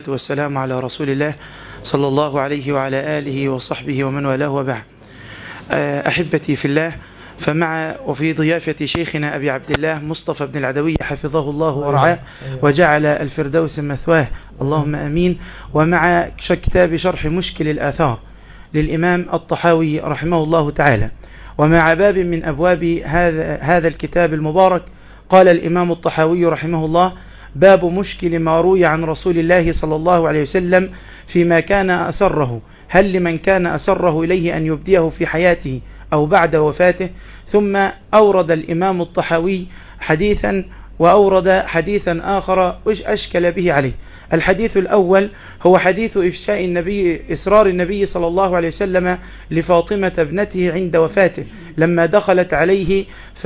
والسلام على رسول الله صلى الله عليه وعلى آله وصحبه ومن والاه وبعد. أحبتي في الله، وفي ضيافة شيخنا أبي عبد الله مصطفى بن العدوي حفظه الله ورعاه وجعل الفردوس مثواه، اللهم أمين. ومع كتاب شرح مشكل الآثار للإمام الطحاوي رحمه الله تعالى، ومع باب من أبواب هذا الكتاب المبارك، قال الإمام الطحاوي رحمه الله: باب مشكل ما روي عن رسول الله صلى الله عليه وسلم فيما كان أسره، هل لمن كان أسره إليه أن يبديه في حياته أو بعد وفاته؟ ثم أورد الإمام الطحاوي حديثا، وأورد حديثا آخر أشكل به عليه. الحديث الأول هو حديث إسرار النبي صلى الله عليه وسلم لفاطمة ابنته عند وفاته، لما دخلت عليه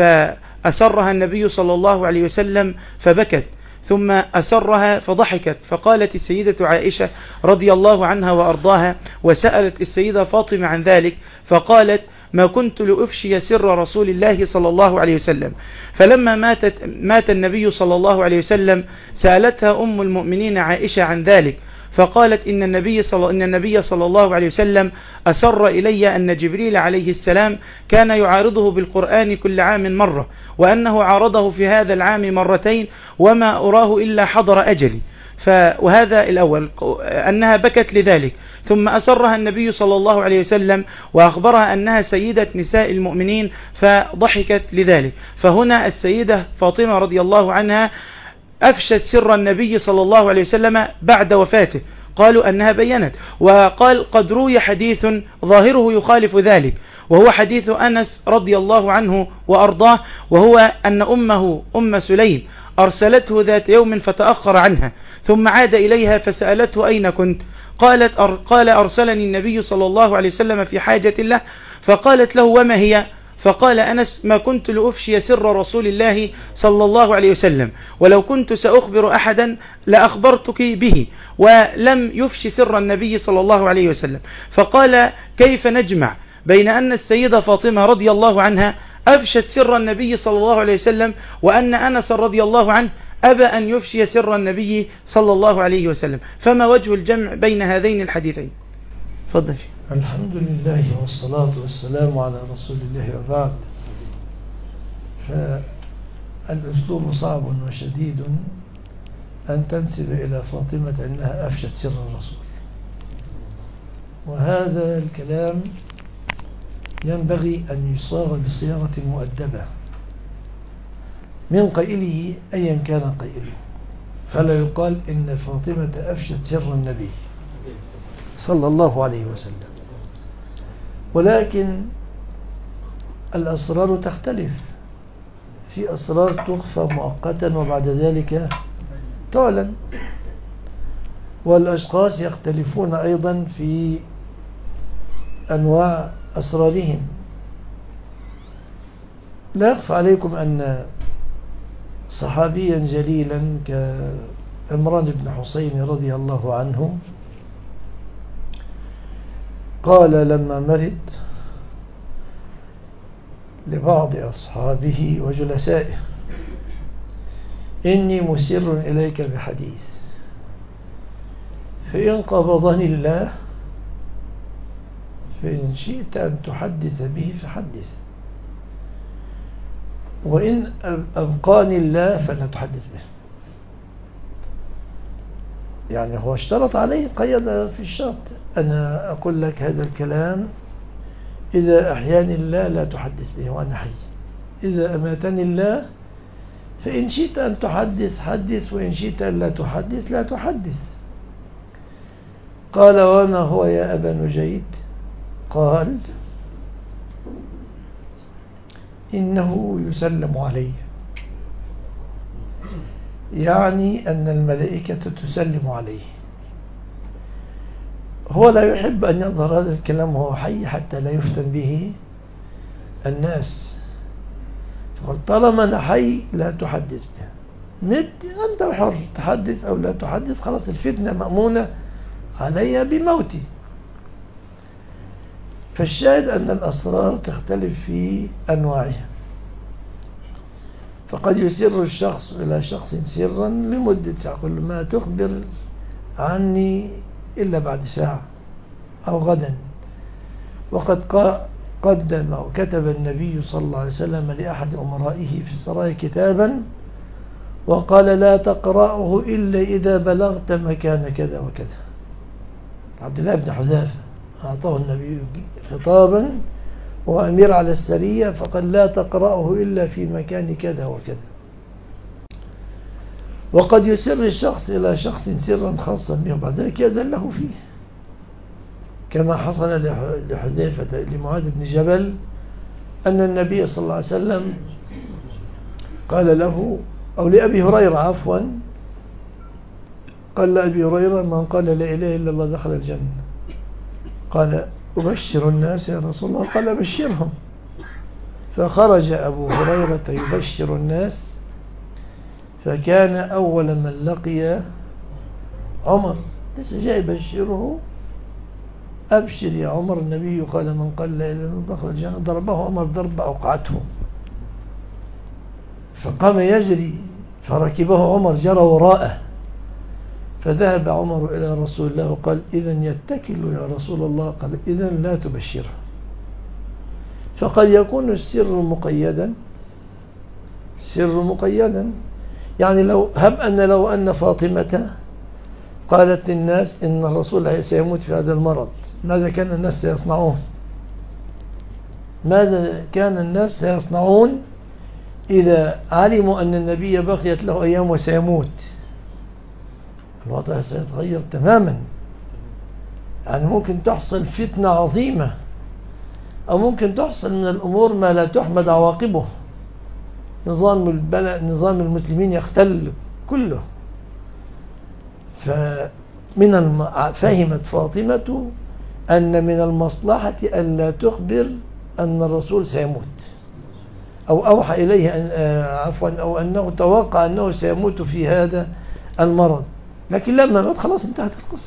فأسرها النبي صلى الله عليه وسلم فبكت، ثم أسرها فضحكت، فقالت السيدة عائشة رضي الله عنها وأرضاها، وسألت السيدة فاطمة عن ذلك، فقالت: ما كنت لأفشي سر رسول الله صلى الله عليه وسلم. فلما مات النبي صلى الله عليه وسلم سألتها أم المؤمنين عائشة عن ذلك، فقالت: إن النبي صلى الله عليه وسلم أسر إلي أن جبريل عليه السلام كان يعارضه بالقرآن كل عام مرة، وأنه عارضه في هذا العام مرتين، وما أراه إلا حضر أجلي. وهذا الأول، أنها بكت لذلك. ثم أسرها النبي صلى الله عليه وسلم وأخبرها أنها سيدة نساء المؤمنين فضحكت لذلك. فهنا السيدة فاطمة رضي الله عنها أفشت سر النبي صلى الله عليه وسلم بعد وفاته، قالوا أنها بينت. وقال: قد روي حديث ظاهره يخالف ذلك، وهو حديث أنس رضي الله عنه وأرضاه، وهو أن أم سليم أرسلته ذات يوم فتأخر عنها، ثم عاد إليها فسألته: أين كنت؟ قال: أرسلني النبي صلى الله عليه وسلم في حاجة له. فقالت له: وما هي؟ فقال أنس: ما كنت لأفشي سر رسول الله صلى الله عليه وسلم، ولو كنت سأخبر أحدا لأخبرتك به، ولم يفشي سر النبي صلى الله عليه وسلم. فقال: كيف نجمع بين أن السيدة فاطمة رضي الله عنها أفشت سر النبي صلى الله عليه وسلم، وأن أنس رضي الله عنه أبى أن يفشي سر النبي صلى الله عليه وسلم؟ فما وجه الجمع بين هذين الحديثين؟ فضل. الحمد لله والصلاة والسلام على رسول الله وبعد. فالأسلوب صعب وشديد أن تنسب إلى فاطمة أنها أفشت سر الرسول، وهذا الكلام ينبغي أن يصاغ بصياغة مؤدبة من قائله أيا كان قائله، فلا يقال إن فاطمة أفشت سر النبي صلى الله عليه وسلم. ولكن الأسرار تختلف، في أسرار تخفى مؤقتا وبعد ذلك تعلن، والأشخاص يختلفون أيضا في أنواع أسرارهم. لا يخفى عليكم أن صحابيا جليلا كعمران بن حسين رضي الله عنه قال لما مرض لبعض أصحابه وجلسائه: إني مسر إليك بحديث، فإن قبضني الله فإن شئت أن تحدث به فحدث، وإن أبقاني الله فلا تحدث به. يعني هو اشترط عليه، قيد في الشرط: أنا أقول لك هذا الكلام إذا أحياني الله لا تحدث به وأنا حي، إذا أماتني الله فإن شئت أن تحدث حدث، وإن شئت أن لا تحدث لا تحدث. قال: وما هو يا أبا نجيد؟ قال: إنه يسلم عليه، يعني أن الملائكة تسلم عليه. هو لا يحب أن يظهر هذا الكلام وهو حي حتى لا يفتن به الناس، فقال: طالما أنا حي لا تحدث به، مت أنت حر، تحدث أو لا تحدث، خلاص الفتنة مأمونة علي بموتي. فالشاهد أن الأسرار تختلف في أنواعها، فقد يسر الشخص إلى شخص سرا لمدة ساعة، كل ما تخبر عني إلا بعد ساعة أو غدا. وقد قدم وكتب النبي صلى الله عليه وسلم لأحد أمرائه في السرايا كتابا وقال لا تقرأه إلا إذا بلغت مكان كذا وكذا. عبد الله بن حذافة أعطاه النبي خطابا وأمير على السرية فقال لا تقرأه إلا في مكان كذا وكذا. وقد يسر الشخص إلى شخص سرا خاصا به وبعد ذلك يأذن له فيه، كما حصل لحذيفة لمعاذ بن جبل أن النبي صلى الله عليه وسلم قال له، أو لأبي هريرة عفوا، قال لأبي هريرة من قال لا إله إلا الله دخل الجنة. قال أبشر الناس يا رسول الله؟ قال بشرهم. فخرج أبو هريرة يبشر الناس فكان أول من لقي عمر، لسه جاي يبشره، أبشر يا عمر، النبي قال من قال لا إله إلا الله دخل الجنة. ضربه عمر ضربة أوقعته، فقام يجري فركبه عمر جرى وراءه، فذهب عمر إلى رسول الله وقال إذن يتكل يا رسول الله؟ قال إذن لا تبشره. فقد يكون السر مقيدا، سر مقيدا، يعني لو أن فاطمة قالت للناس إن الرسول سيموت في هذا المرض، ماذا كان الناس سيصنعون؟ ماذا كان الناس سيصنعون إذا علموا أن النبي بقيت له أيام وسيموت؟ الوضع سيتغير تماما، يعني ممكن تحصل فتنة عظيمة، أو ممكن تحصل من الأمور ما لا تحمد عواقبه، نظام المسلمين يختل كله. فهمت فاطمة أن من المصلحة أن لا تخبر أن الرسول سيموت، أو أوحى إليه أو أنه توقع أنه سيموت في هذا المرض، لكن لما مات خلاص انتهت القصة.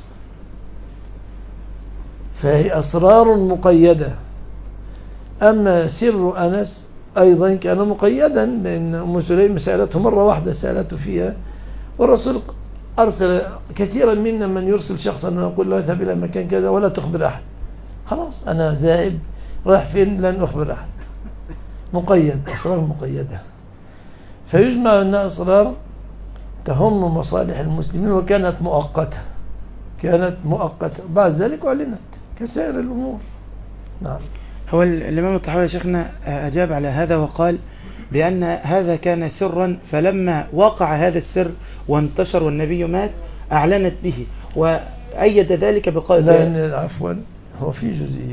فهي أسرار مقيدة. أما سر أنس أيضا كان مقيدا، لأن أم سليم سألته مرة واحدة سألته فيها، والرسول أرسل كثيرا منا من يرسل شخصا ويقول له اذهب إلى مكان كذا ولا تخبر أحد، خلاص أنا ذاهب رايح فين لن أخبر أحد. مقيد، أسرار مقيدة. فيجمع أن أسرار تهم مصالح المسلمين وكانت مؤقتة، بعد ذلك أعلنت كسائر الأمور. نعم. هو الإمام الطحاوي يا شيخنا أجاب على هذا وقال بأن هذا كان سرا، فلما وقع هذا السر وانتشر والنبي مات أعلنت به، وأيد ذلك بقول لأن عفوا هو في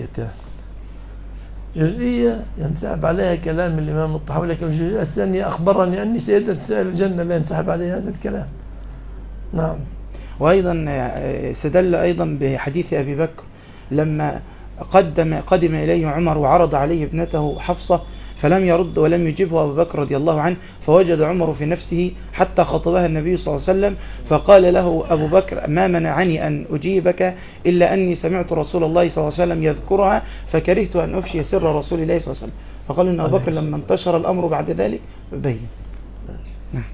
جزئية ينسحب عليها كلام الإمام الطحاوي، لكن الجزئية الثانية أخبرني أني سيدة سائر الجنة لا ينسحب عليها هذا الكلام. نعم. وأيضا استدل أيضا بحديث أبي بكر لما قدم إليه عمر وعرض عليه ابنته حفصة فلم يرد ولم يجبه أبو بكر رضي الله عنه، فوجد عمر في نفسه حتى خطبها النبي صلى الله عليه وسلم، فقال له أبو بكر ما منعني أن أجيبك إلا أني سمعت رسول الله صلى الله عليه وسلم يذكرها فكرهت أن أفشي سر رسول الله صلى الله عليه وسلم. فقال إن أبو بكر لما انتشر الأمر بعد ذلك بين. نعم.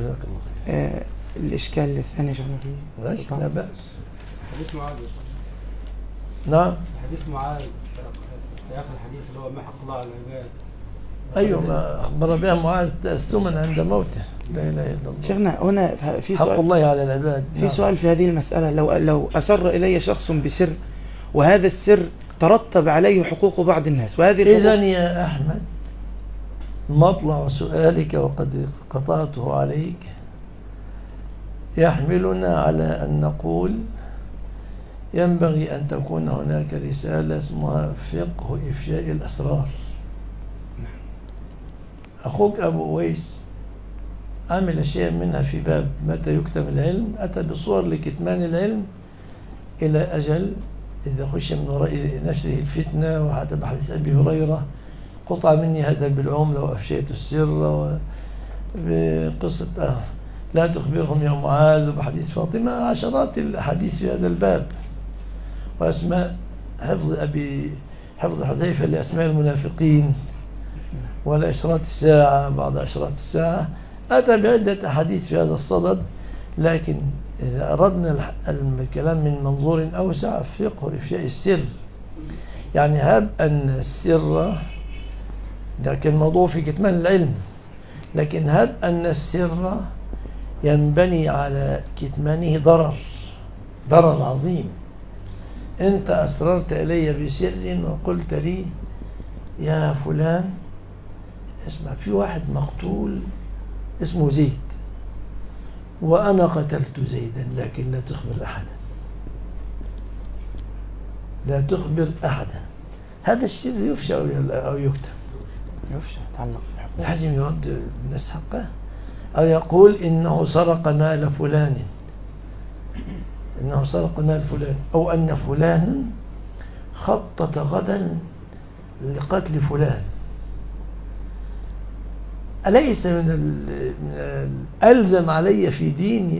الإشكال الثاني لا بأس. حديث معاذ. نعم. حديث معاذ في آخر الحديث اللي هو محق الله على العباد. أيوة، ما أخبر بها معاذ تأسما عند موته. لا إله إلا الله. شيخنا هنا في حق الله على العباد. في سؤال في هذه المسألة، لو أسر إلي شخص بسر وهذا السر ترتب عليه حقوق بعض الناس، وهذه إذن يا أحمد مطلع سؤالك وقد قطعته عليك يحملنا على أن نقول ينبغي أن تكون هناك رسالة اسمها فقه إفشاء الأسرار. أخوك أبو أويس عمل شيء منها في باب متى يكتم العلم، أتى بصور لكتمان العلم إلى أجل إذا خش من وراء نشره الفتنة، وحتى بحديث أبي هريرة قطع مني هذا بالعم لو أفشيت السر، بقصة لا تخبرهم يا معاذ، وبحديث فاطمة، عشرات الأحاديث في هذا الباب، وأسماء حفظ حذيفة لأسماء المنافقين، ولا إشراط الساعة بعد إشراط الساعة، أتى بعدة أحاديث في هذا الصدد. لكن إذا أردنا الكلام من منظور أوسع، فقه إفشاء السر، يعني هب أن السر ده كان موضوع في كتمان العلم، لكن هب أن السر ينبني على كتمانه ضرر عظيم. أنت أسررت إلي بسر وقلت لي يا فلان اسمع، في واحد مقتول اسمه زيد وأنا قتلت زيدا، لكن لا تخبر أحدا، لا تخبر أحدا. هذا السر يفشى أو يكتم؟ يفشى، تعلق بحقوق. لازم يرد الناس حقه، أو يقول إنه سرق مال فلان، إنه سرق مال فلان، أو أن فلانا خطط غدا لقتل فلان. أليس من ألزم علي في ديني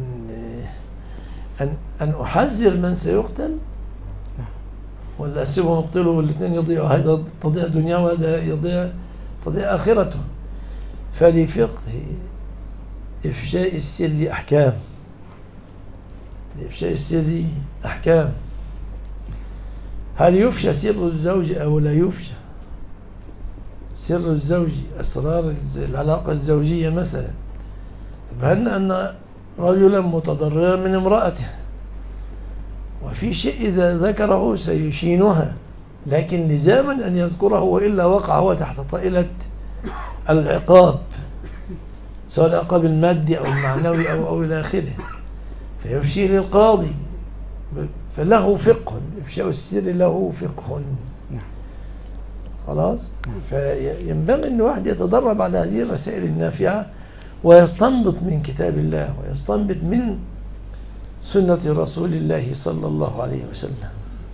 أن أحذر من سيقتل، ولا أسيبهم يقتلوا والاثنين يضيعوا؟ هذا تضيع دنيا وهذا تضيع آخرته. فلفقه إفشاء السر أحكام، لإفشاء السر أحكام. هل يفشى سر الزوج أو لا يفشى؟ سر الزوج، أسرار العلاقة الزوجية مثلا، فهن أن رجلا متضررا من امرأته، وفي شيء إذا ذكره سيشينها، لكن لزاما أن يذكره، وإلا وقع هو تحت طائلة العقاب، سواء العقاب المادي أو المعنوي أو إلى آخره، فيفشي للقاضي. فله فقه، إفشاء السر له فقه. خلاص. فينبغي أن الواحد يتدرب على هذه الرسائل النافعة، ويستنبط من كتاب الله، ويستنبط من سنة رسول الله صلى الله عليه وسلم.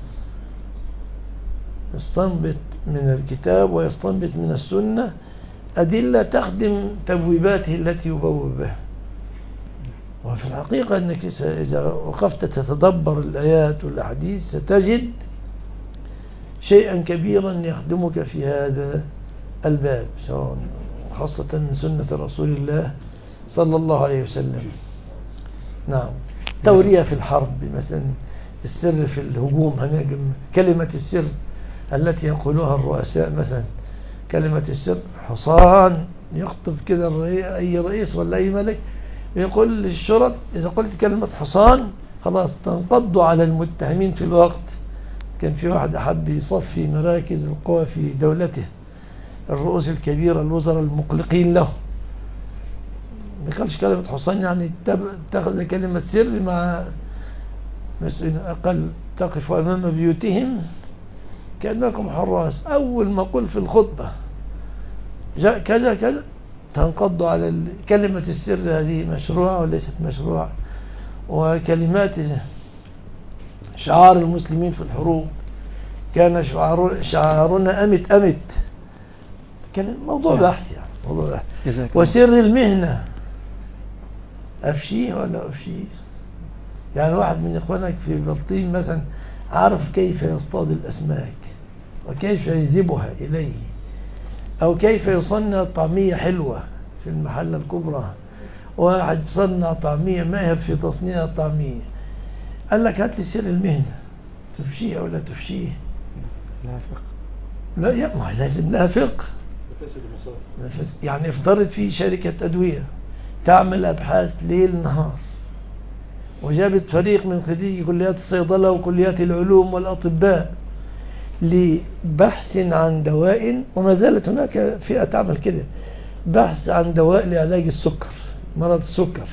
يستنبط من الكتاب ويستنبط من السنة أدلة تخدم تبويباته التي يبوب بها. وفي الحقيقة أنك إذا وقفت تتدبر الآيات والأحاديث ستجد شيئا كبيرا يخدمك في هذا الباب، خاصة من سنة رسول الله صلى الله عليه وسلم. نعم. تورية في الحرب مثلا، السر في الهجوم، هنجم كلمة السر التي يقولها الرؤساء مثلا، كلمة السر حصان يخطب كده أي رئيس ولا أي ملك، يقول للشرط إذا قلت كلمة حصان خلاص تنقضوا على المتهمين في الوقت. كان في واحد أحب يصفي مراكز القوى في دولته، الرؤوس الكبيرة الوزراء المقلقين له، ما قالش كلمة حصان يعني تأخذ كلمة سر مع مسؤولين أقل، تقف أمام بيوتهم كأنكم حراس، أول ما قل في الخطبة جاء كذا كذا تنقض على كلمة السر. هذه مشروعة وليست مشروعة. وكلمات شعار المسلمين في الحروب كان شعارنا أمت أمت، كان موضوع بحث يعني، موضوع بحث. وسر المهنة أفشيه ولا أفشيه؟ يعني واحد من إخوانك في بلطيم مثلا عارف كيف يصطاد الأسماك وكيف يذبها إليه، أو كيف يصنع طعمية حلوة في المحلة الكبرى، واحد صنع طعمية ماهر في تصنيع الطعمية، قال لك هات لي سر المهنة، تفشيه ولا تفشيه؟ لا فقه. لا ما لازم لها فقه. يعني افترض في شركة أدوية تعمل أبحاث ليل نهار، وجابت فريق من خريجي كليات الصيدلة وكليات العلوم والأطباء لبحث عن دواء، وما زالت هناك فئة تعمل كده، بحث عن دواء لعلاج السكر، مرض السكر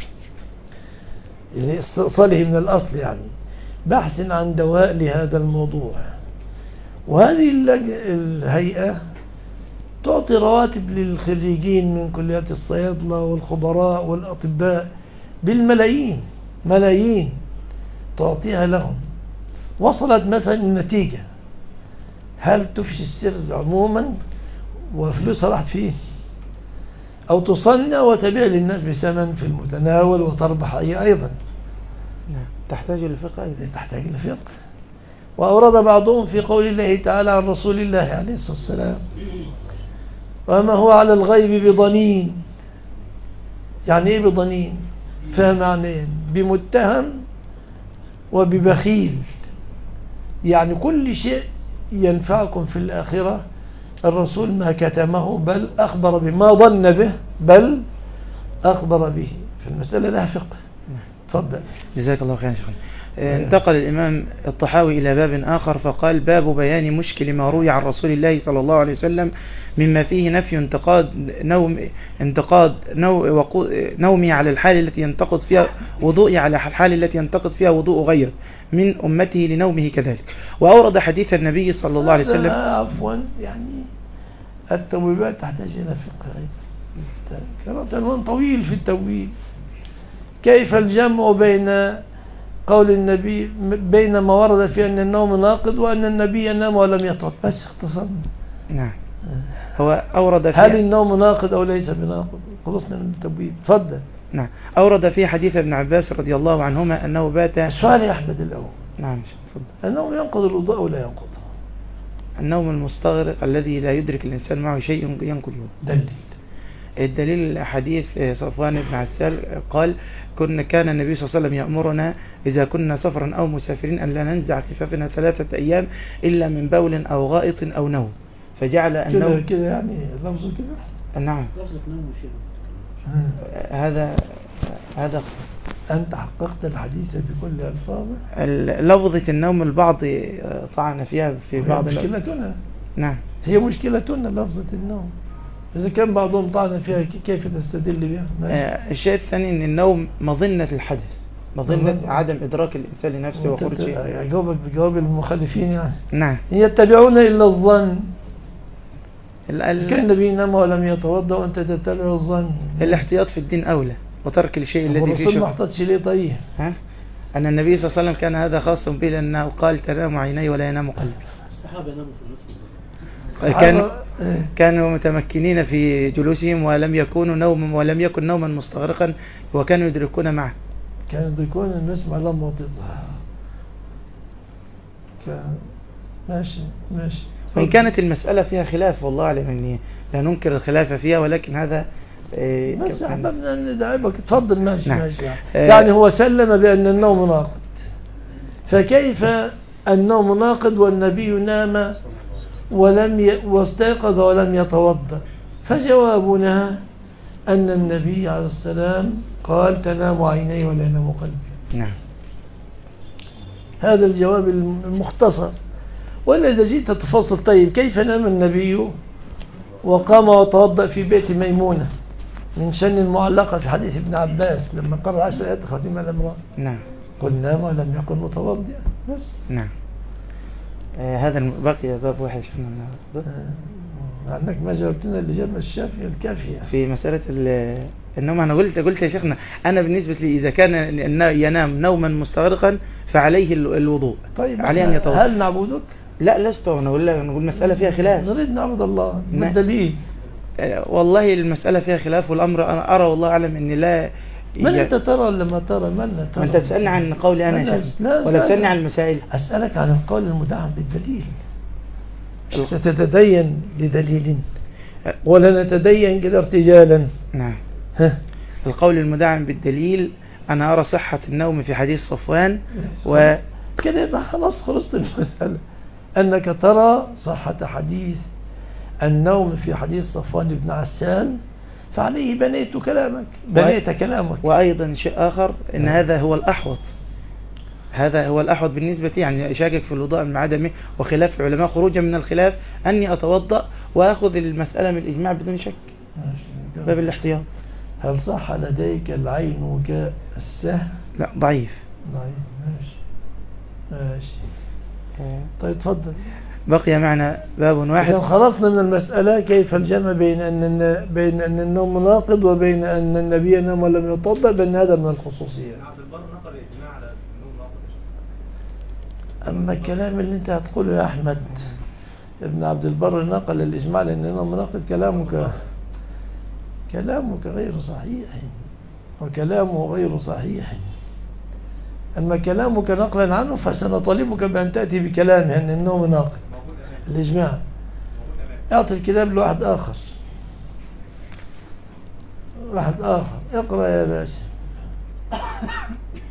استئصاله من الأصل، يعني بحث عن دواء لهذا الموضوع. وهذه الهيئة تعطي رواتب للخريجين من كليات الصيادلة والخبراء والأطباء بالملايين، ملايين تعطيها لهم. وصلت مثلا النتيجة، هل تفشي السر عموما وفلوسها راحت فيه، أو تصنع وتبيع للناس بثمن في المتناول وتربح أيضا؟ تحتاج للفقه أيضا، تحتاج للفقه. وأورد بعضهم في قول الله تعالى عن رسول الله عليه الصلاة والسلام: وما هو على الغيب بضنين. يعني ايه بضنين؟ فهم معنيين: بمتهم وببخيل، يعني كل شيء ينفعكم في الآخرة الرسول ما كتمه، بل أخبر بما ظن به، بل أخبر به. في المسألة لها فقه. تفضل. جزاك الله خيرا شيخنا. انتقل الإمام الطحاوي إلى باب آخر فقال: باب بيان مشكل ما روي عن رسول الله صلى الله عليه وسلم مما فيه نفي انتقاد نومي على الحال التي ينتقد فيها وضوء على الحال التي ينتقد فيها وضوء غيره من أمته لنومه كذلك. وأورد حديث النبي صلى الله عليه وسلم. عفوا، يعني التوبيبات تحتاج إلى فقه أيضا، كلام طويل في التوبيب. كيف الجمع بين قول النبي، بين ما ورد في أن النوم ناقض وأن النبي نام ولم يطرد؟ بس اختصرنا. نعم. هو أورد في هل النوم ناقض أو ليس بناقض؟ خلصنا من التبويب. تفضل. نعم. أورد في حديث ابن عباس رضي الله عنهما أنه بات. السؤال يا أحمد الأول. نعم. تفضل. النوم ينقض الوضوء أو لا ينقض؟ النوم المستغرق الذي لا يدرك الإنسان معه شيء ينقض الوضوء. الدليل حديث صفوان بن عسال قال: كان النبي صلى الله عليه وسلم يأمرنا إذا كنا سفرا أو مسافرين أن لا ننزع خفافنا 3 أيام إلا من بول أو غائط أو نوم، فجعل النوم كده يعني لفظه كده. نعم. لفظة نوم هذا أنت حققت الحديث بكل ألفاظه. لفظة النوم البعض طعن فيها في بعض. مشكلتنا. نعم، هي مشكلتنا لفظة النوم. إذا كان بعضهم طعن فيها كيف تستدل بها؟ الشيء الثاني أن النوم مظنة الحدث، مظنة عدم إدراك الإنسان لنفسه وخروج شيء. جاوبك بجواب المخالفين يعني. نعم. يتبعون إلا الظن. كان النبي نام ولم يتوضأ وأنت تتبع الظن. الاحتياط في الدين أولى وترك الشيء الذي فيه الرسول ما احتاطش ليه طيب؟ أن النبي صلى الله عليه وسلم كان هذا خاص به لأنه قال: تنام عيني ولا ينام قلبي. الصحابة ناموا في المسجد. كانوا متمكنين في جلوسهم ولم يكن نوما مستغرقا وكانوا يدركون معه. كانوا يدركون الناس مع لما وطيطها. ماشي. وإن كانت المسألة فيها خلاف والله أعلم أني لا ننكر الخلاف فيها، ولكن هذا بس أحببنا أن ندعبك. تفضل. ماشي. نعم. ماشي. يعني هو سلم بأن النوم ناقض، فكيف النوم ناقض والنبي نام واستيقظ ولم يتوضأ؟ فجوابنا أن النبي عليه السلام قال: تنام عيني ولا ينام قلبي. نعم. هذا الجواب المختصر. وإلا إذا جيت تفصل، طيب كيف نام النبي وقام وتوضأ في بيت ميمونة من شن المعلقة في حديث ابن عباس لما قرأ 10 آيات خاتمة الأمران؟ نعم. قل نام ولم يكن متوضئا. بس. نعم. هذا بقي باب واحد شفنا عندك ما جاوبتنا الإجابة الشافية الكافية في مسألة النوم. أنا قلت يا شيخنا، أنا بالنسبة لي إذا كان ينام نوما مستغرقا فعليه الوضوء. طيب عليه أن يتوضأ. هل نعبدك؟ لا، لست. نقول مسألة فيها خلاف. نريد نعبد الله. ما الدليل؟ والله المسألة فيها خلاف، والأمر أنا أرى والله أعلم أن لا. من أنت ترى لما ترى؟ من ترى؟ أنت تسألني عن قولي أنا يا شيخ ولا تسألني عن المسائل؟ أسألك عن القول المدعم بالدليل. تتدين لدليل ولا نتدين كده ارتجالا؟ نعم. القول المدعم بالدليل أنا أرى صحة النوم في حديث صفوان كده خلاص خلصت المسألة، أنك ترى صحة حديث النوم في حديث صفوان بن عسال، فعليه بنيت كلامك. وأيضا شيء آخر أن هذا هو الأحوط بالنسبة يعني شاكك في الوضوء من عدمه وخلاف العلماء خروجا من الخلاف أني أتوضأ وأخذ المسألة من الإجماع بدون شك باب الاحتياط. هل صح لديك العين كالسهم؟ لا، ضعيف. ماشي. طيب تفضل. بقي معنا باب واحد. خلصنا من المسألة كيف الجمع بين أن النوم ناقض وبين أن النبي نام ولم يتوضأ، بأن هذا من الخصوصيات. أما الكلام اللي أنت هتقوله يا أحمد ابن عبد البر نقل الإجماع لأن النوم ناقض، كلامك غير صحيح وكلامه غير صحيح. أما كلامك نقلا عنه فسنطالبك بأن تأتي بكلامه أن النوم ناقض الإجماع. أعطي الكتاب لواحد آخر. اقرأ يا باشا.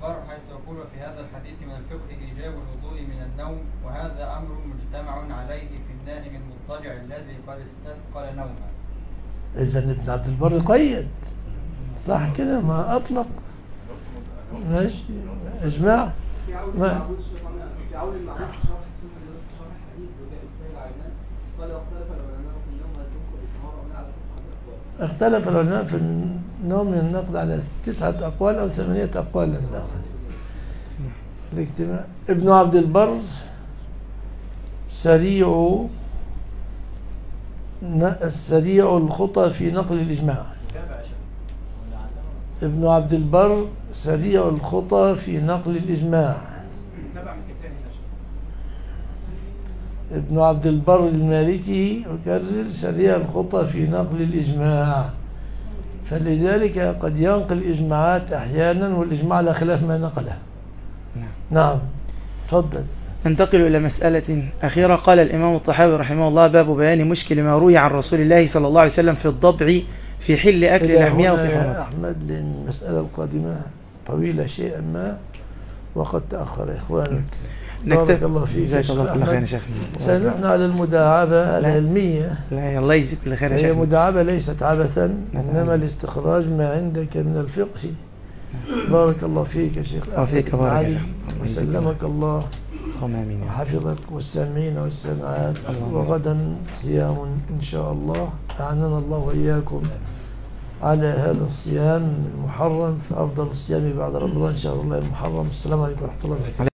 البر حيث يقول في هذا الحديث من الفقه إيجاب الوضوء من النوم، وهذا أمر مجتمع عليه في النائم المضطجع الذي قد استثقل نوما. إذا ابن عبد البر قيد صح كده، ما أطلق ماشي إجماع. في عون ما المعبود في عون المعبود شرح حديث وجاء السائل عينان قال واختلف العلماء في النوم هل تنقل الطهارة أو لا على 9 أقوال. اختلف العلماء في النوم من النقد على 9 أقوال أو 8 أقوال للنقد. الاجتماع. ابن عبد البر سريع الخطى في نقل الإجماع. ابن عبد البر سريع الخطى في نقل الإجماع. ابن عبد البر المالكي أكرر سريع الخطى في نقل الإجماع، فلذلك قد ينقل إجماعات أحيانا والإجماع على خلاف ما نقله. نعم تفضل. ننتقل إلى مسألة أخيرة. قال الإمام الطحاوي رحمه الله: باب بيان مشكل ما روي عن رسول الله صلى الله عليه وسلم في الضبع في حل أكل لحمها وفي حرمتها. أحمد، لأن المسألة القادمة طويلة شيئا ما وقد تأخر إخوانك. بارك الله فيك. جزاك الله كل خير يا شيخ. سنحن على المداعبة العلمية. لا الله يجزيك كل خير يا شيخ. هي مداعبة ليست عبثا، إنما الاستخراج ما عندك من الفقه. بارك الله فيك يا شيخ. وفيك بارك يا شيخ. وسلمك الله آمين. وحفظك والسامعين والسامعات. وغدا صيام إن شاء الله، أعننا الله وإياكم على هذا الصيام المحرم، فأفضل الصيام بعد رمضان شهر الله المحرم. السلام عليكم ورحمة الله وبركاته.